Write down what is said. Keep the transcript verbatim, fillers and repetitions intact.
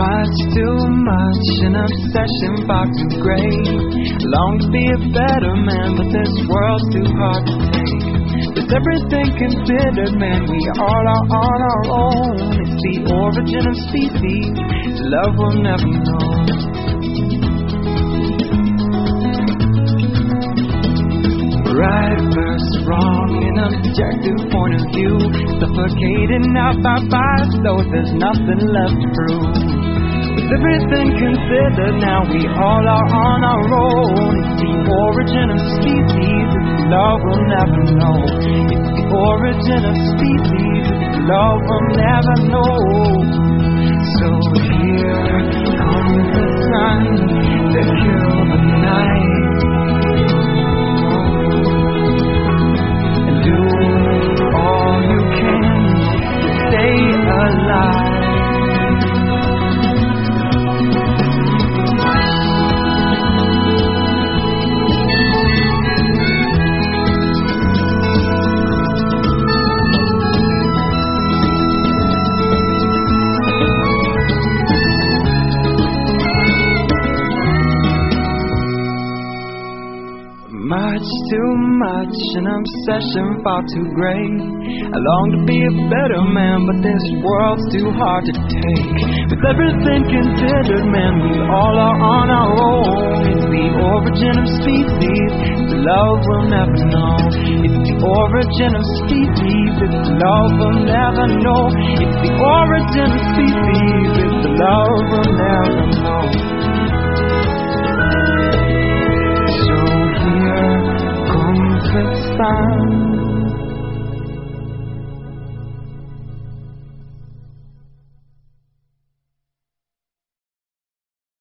Much too much, an obsession far too great. Long to be a better man, but this world's too hard to take. With everything considered, man, we all are on our own. It's the origin of species, love will never know. Right versus wrong, an objective point of view, suffocated now by bias, though there's nothing left to prove. With everything considered, now we all are on our own. It's the origin of species, it's love we'll never know. It's the origin of species, it's love we'll never know. So here comes the sun to kill the night. Do all you can to stay alive. Much too much, an obsession far too great. I long to be a better man, but this world's too hard to take. With everything considered, man, we all are on our own. It's the origin of species, the love we'll never know. It's the origin of species, it's the love we'll never know. It's the origin of species, it's the love we'll never know. So here comes the sun.